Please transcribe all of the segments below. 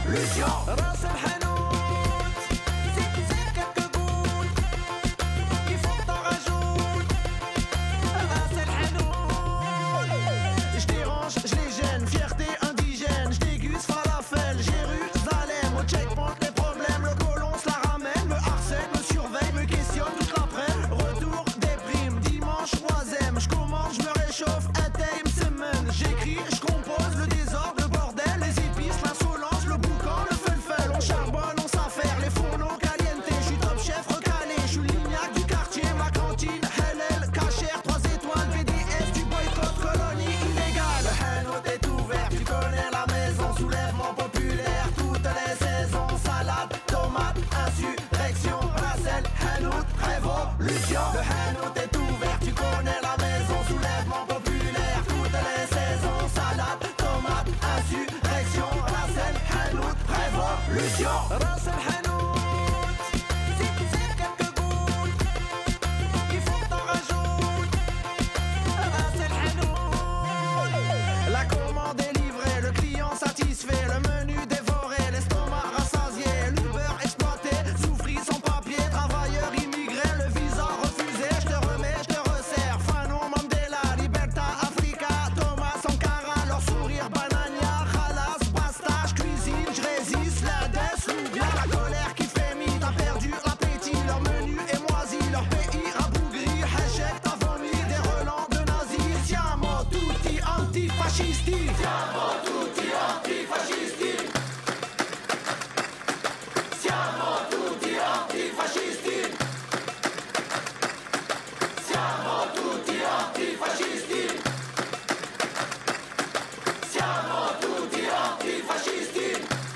révolution. راس الحانوت زيد quelques gouttes il faut que t'en rajoutes. راس الحانوت je dérange, je les gêne, fierté indigène, je déguste falafel, Jérusalem, au checkpoint les problèmes, le colon se la ramène, me harcèle, me surveille, me questionne toute l'après-midi. Retour des primes, dimanche troisième, je commence, je me réchauffe, intime semaine, j'écris, je compose, le désordre, le bordel, les épices, l'insolence, le boucan, le felfel, on charbonne, on s'affaire, les fourneaux caliente, je suis top chef recalé, je suis lignac du quartier, ma cantine, halal, cachère, 3 étoiles, VDS, du boycott, colonie illégale. Le Hanout est ouvert, tu connais la maison, soulèvement populaire, toutes les saisons, salade, tomate, insurrection, Racel, Hanout, révolution. Le Hanout est ouvert, tu connais la maison, soulèvement populaire, toutes les saisons, salade, tomate, insurrection, Racel, Hanout, révolution. راس الحانوت زيد quelques gouttes il faut que t'en rajoutes. راس الحانوت la commande est livrée, le client satisfait, le menu dévoré, l'estomac rassasié, l'Uber exploité, souffrit sans papier, travailleur immigré, le visa refusé, je te remets, je te resserre, Fano Mandela, Libertà Africa, Thomas Sankara, leur sourire banania, Khalas, basta, je cuisine, je résiste, la desse, l'oublia, la colère qui frémit, t'as perdu l'appétit, leur menu est moisi, leur pays rabougri, Hachek, t'as vomi, des relents de nazis, siamo tutti antifascisti. Siamo tutti antifascisti. Siamo tutti antifascisti. Siamo tutti antifascisti. Siamo tutti antifascisti.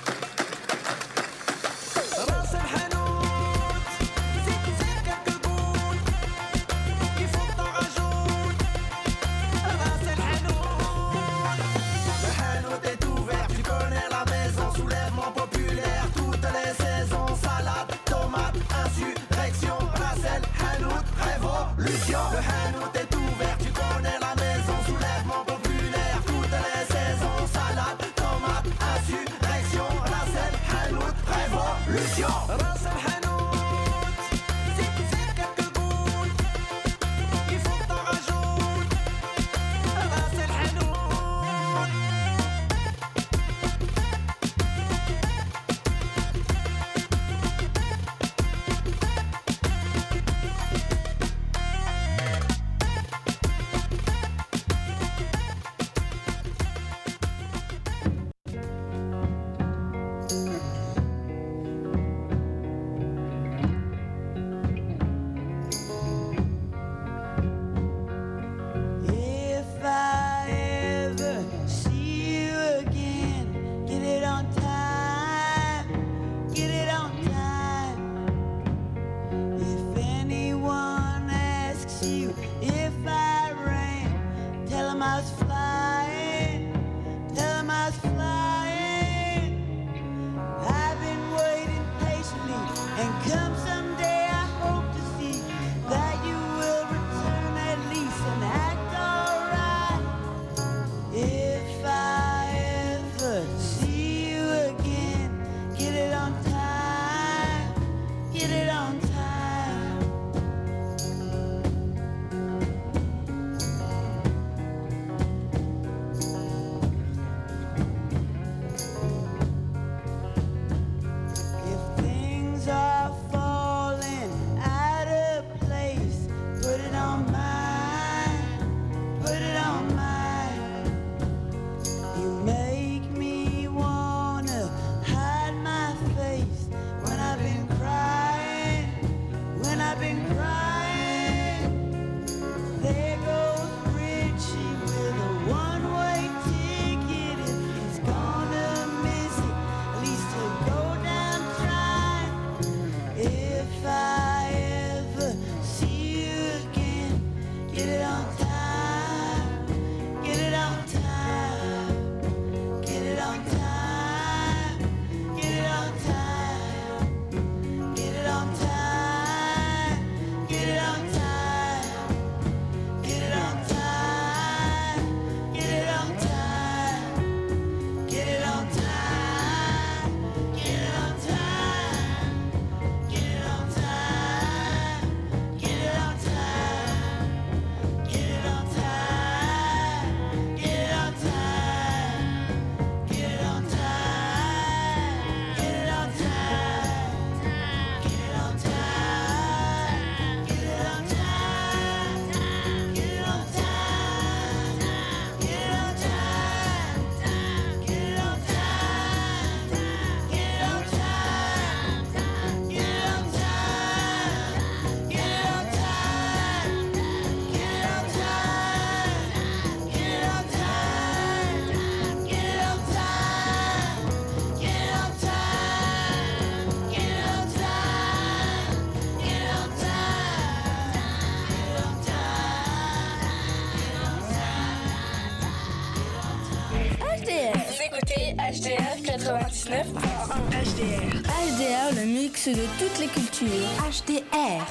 راس الحانوت زيد quelques gouttes il faut que t'en rajoutes. راس الحانوت. Le Hanout écoutez HDR 99.1. HDR. HDR, le mix de toutes les cultures. HDR.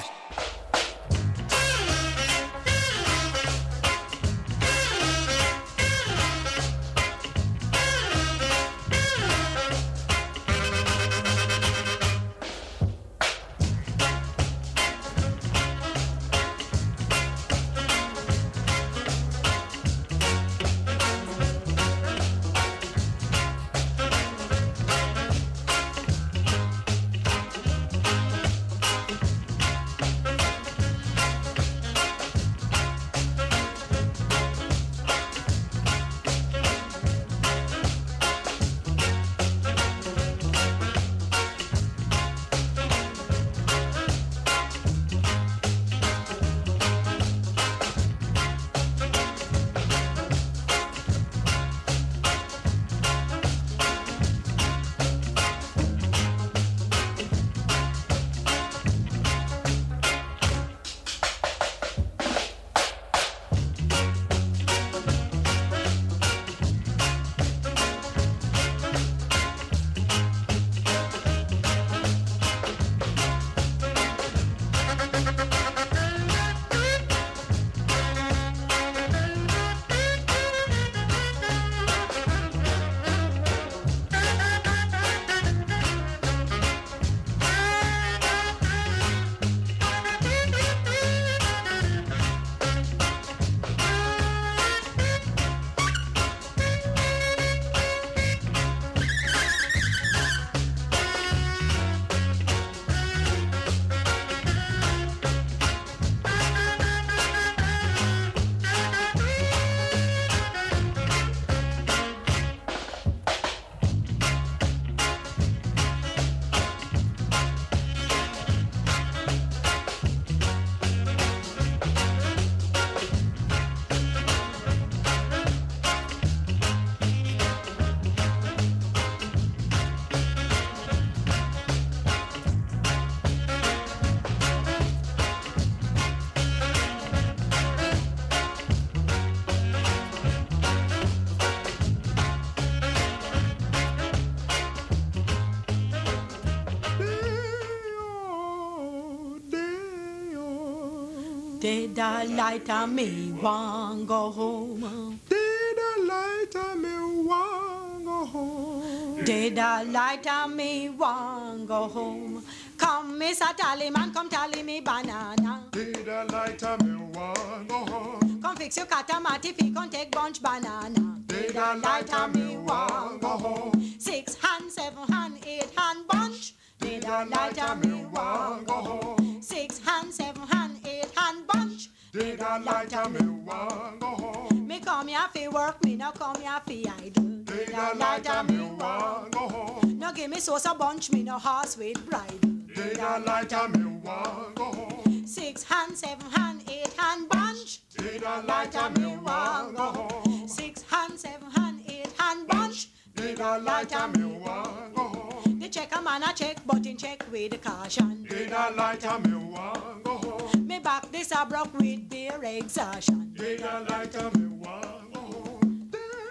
Did the light on me want go home? Did the light on me want go home? Did the light on me want go home? Come, Mr. Tallyman, come tally me banana. Did the light on me want go home? Come fix your catamatic if you can take bunch banana. Did the light on me want go home? 6 hand, 7 hand, 8 hand bunch. Did the light on me want go home? 6 hand, 7 hand, 8 hand bunch. Did the light on me want go home? Me come here fi work, me no come here fi idle. Did the light on me want go home? No give me sauce a bunch, me no horse with bridle. Did the light on me want go home? 6 hand, 7 hand, 8 hand bunch. Did the light on me want go home? 6 hand, 7 hand, 8 hand bunch. Did the light on me want go home? The checker man a check, but in check with the caution. Did the light on me want go home? Me back this a broke with beer exhaustion. Did the light on me want go home?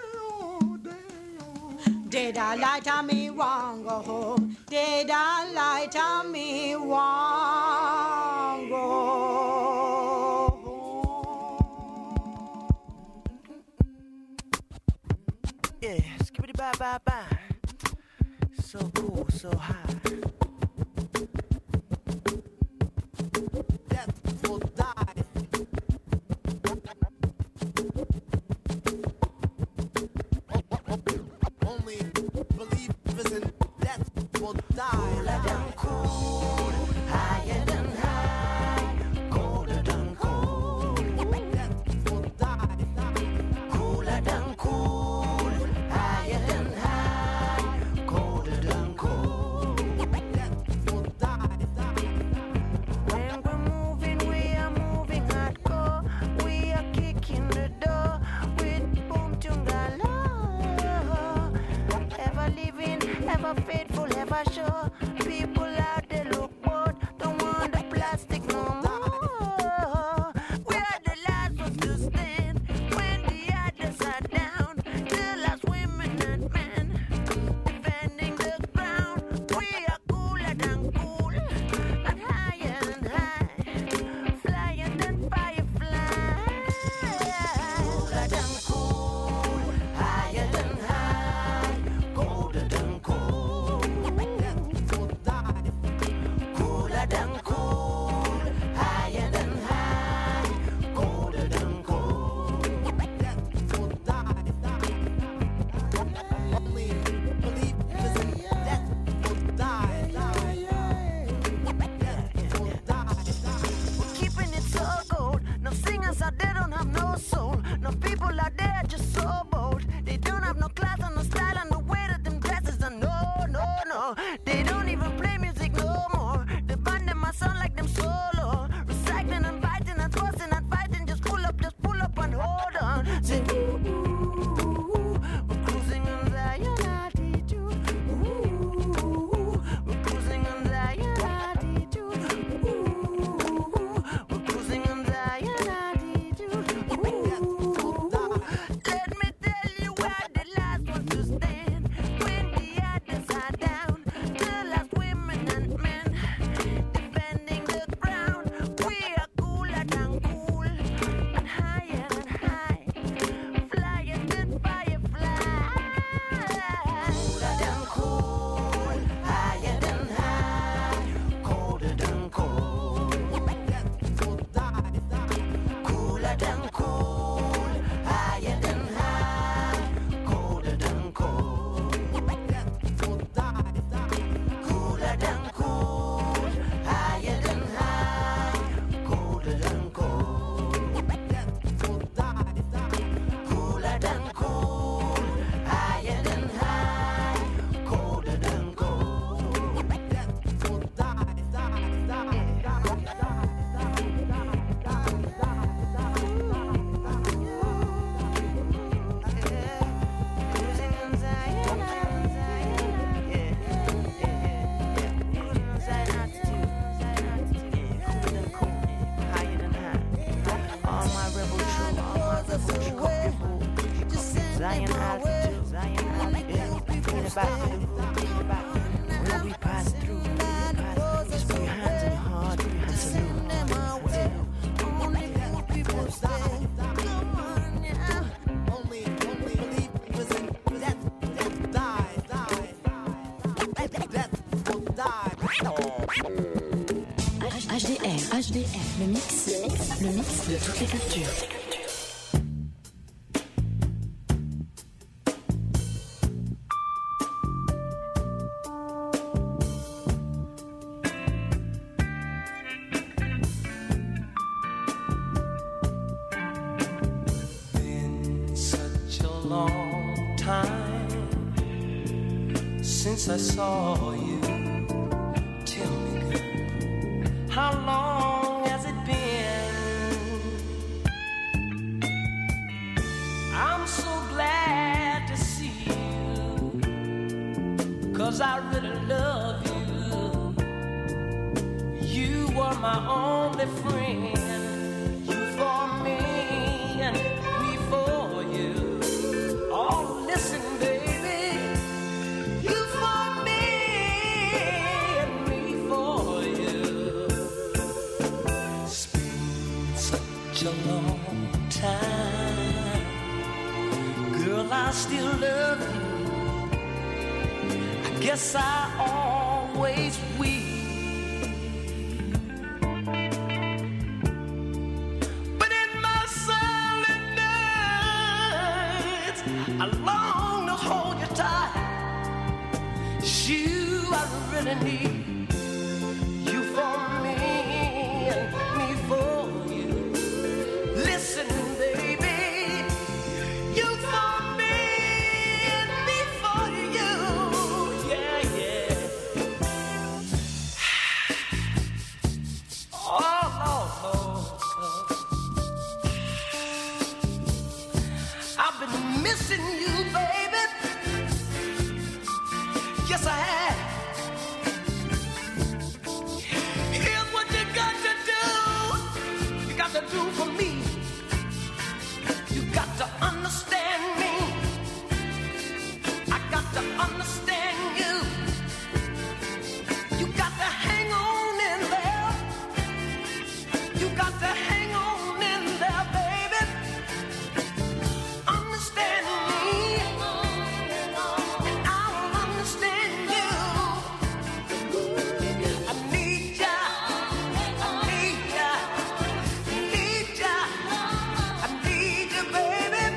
Did a light on me want go home? Did a light on me want go home? Yeah, skibbity bye bye bye. So cool, so high. Death will die. Only believers in death will die. Cooler than cool, higher than high, colder than cold. Death will die. Cooler than cool, higher than high, colder than cold. Death will die. When we're moving, we are moving hardcore. We are kicking the door with boom chungala. Ever living, ever faithful, ever sure. People out there look bored, don't want the plastic no more. We are the last ones to stand when the others are down. The last women and men soul. No people out there just so bold. They don't have no class and no style and the way that them dresses. And no, they don't even play music no more. The band them a sound like them solo. Recycling and biting and tossing and fighting. Just pull up and hold on. Say, ooh, we're cruising on Zion. We're cruising on Zion. We're cruising on Zion. Let me tell you where the last one to stand. When the others are down, the last women and men defending the ground. We are cooler than cool and higher than high, flyer than firefly. Cooler than cool, higher than high, colder than cold. Cooler than cool, higher than high, colder than cold. Cooler than cool, higher than high, colder than cold. Cooler than cool, higher than high, colder than Zion altitude, Zion altitude. When we pass through, just put your hands on your heart, put your hands on your heart. Only believers in death will die. Death will die. HDR, le mix de toutes les cultures. Been such a long time since I saw you. Tell me, girl, how long has it been? I'm so glad to see you, 'cause I really love you. You were my only friend. You for me and me for you. Oh, listen, baby. You for me and me for you. It's been such a long time. Girl, I still love you. I guess I always will. But in my silent nights, I long to hold you tight. You, I really need you for me and me for you. Listen, baby, you for me and me for you. Yeah, yeah. Oh, Lord, I've been missing you, baby. Yes, I have. Here's what you got to do. You got to do for me. You got to understand me. I got to understand you. You got to hang on in there. You got to hang on in there, baby. Understand me, and I'll understand you. I need ya, I need ya, need ya, I need you, baby.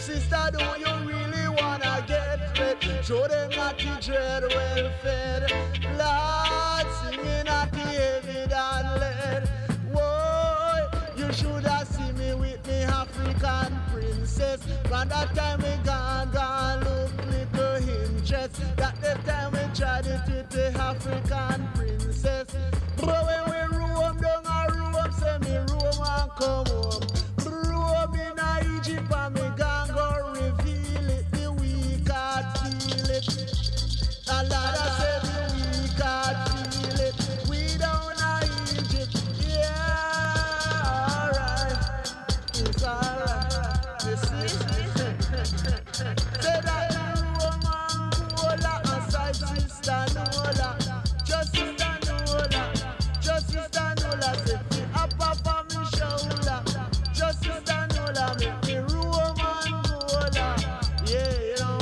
sister, don't you really wanna get wet? Show them not to dread, well fed. Lord, singing at the heavy and lead. Whoa, you should have seen me with me African princess. From that time we gone look little interest. That the time we tried it with the African princess. But when we roam down a room, say me roam and come home. Roam in a Egypt and me gone go reveal it. The weak heart feel it. A lot of say the weak heart feel it. We down a Egypt, yeah, alright, it's alright. You see? Say that the Roman Gola and side sister Nola, just sister Nola, just sister Nola, say me up off of me shoulder, just sister Nola, make me Roman Gola, yeah, you know.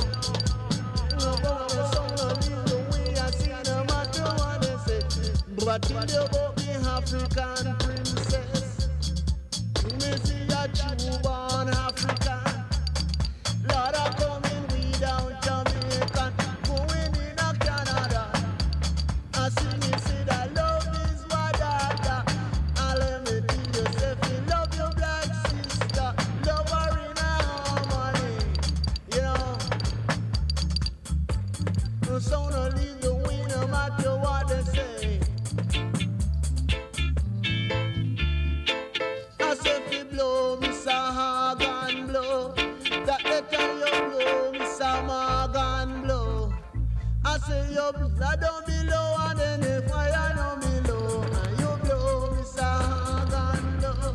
But tell you about me African princess. Me see a true born African. Lord, I coming we down Jamaican, going in a Canada. I see me say that love is wadada. And let me tell you, say if you love your black sister, love her in a harmony. You know, the sound of leave the wind, no matter what they say. As if you blow, Mr. Hagan blow. That the time you blow, Mr. Morgan blow. I say your blood don't be low, and then the fire don't be low. And you blow, Mr. Hagan blow.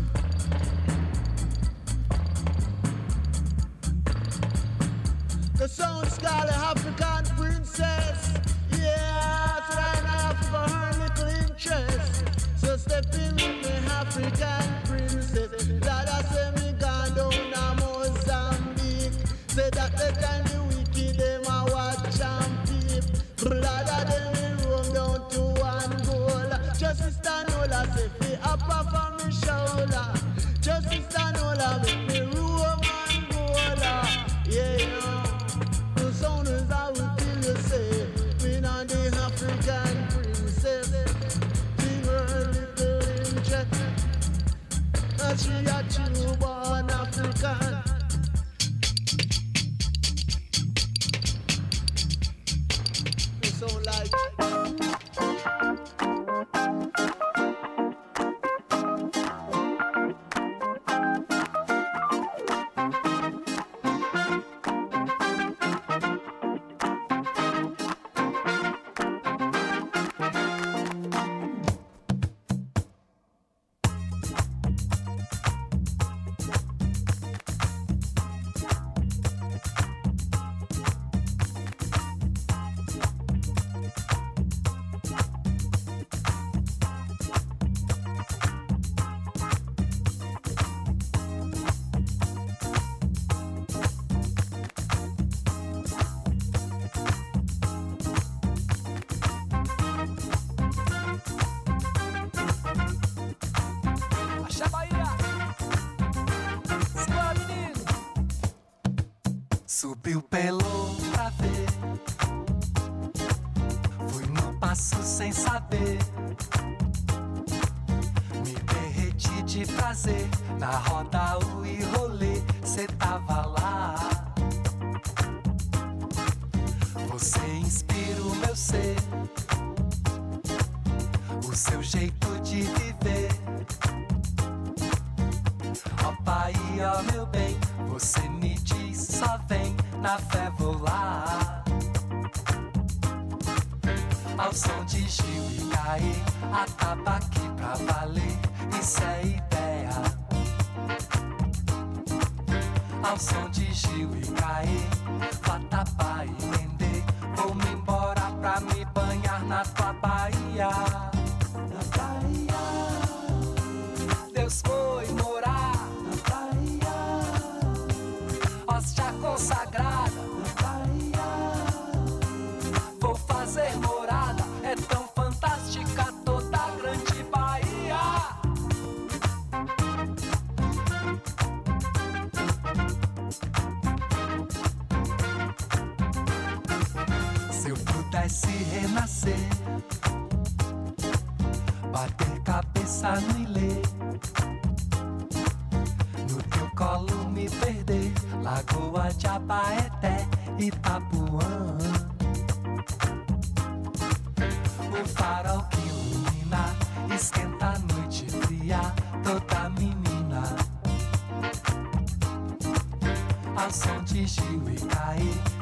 The sound's called African princess. Yeah, that's right, I have for her little interest. So step in with me African princess. That I say me gone down a Mozambique. Say that the time the wicked them a watch and peep. Blood of them we roam down to Angola. Just sister Nola say fi up off of me shoulder. Just sister Nola make me roam Angola. Yeah, you know. The sound is I will tell you say me not the African princess. Give her a little interest. And she a true born African. It sound like Subiu pelo pra ver. Fui no passo sem saber. Me derreti de prazer. Na roda o e rolê, cê tava lá. Você inspira o meu ser. O seu jeito de viver. Ó pai, ó meu bem, você me diz só vem, na fé vou lá. Ao som de Gil e Caê, atabaque pra valer, isso é ideia. Ao som de Gil e Caê, Vatapá e Mendê, vou-me embora pra me banhar na tua Bahia. Na Bahia, Deus foi morar. Na Bahia, hóstia consagrada. Na Bahia, vou fazer morada. É tão fantástica toda a grande Bahia. vai se renascer, bater cabeça no ilê, no teu colo me perder, Lagoa de Abaeté, Itapuã. O farol que ilumina, esquenta a noite fria, toda menina. Ao som de Gil e Caê,